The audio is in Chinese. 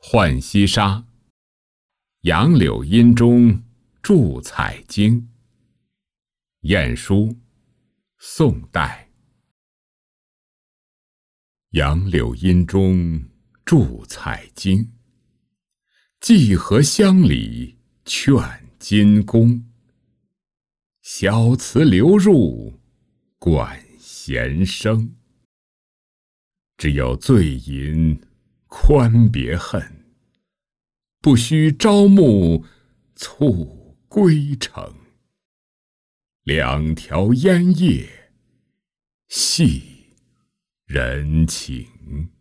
浣溪沙，杨柳阴中著彩经。晏殊，宋代。杨柳阴中著彩经，荠荷香里劝金宫。小词流入管弦声，只有醉吟宽别恨，不须朝暮促归程。两条烟叶系人情。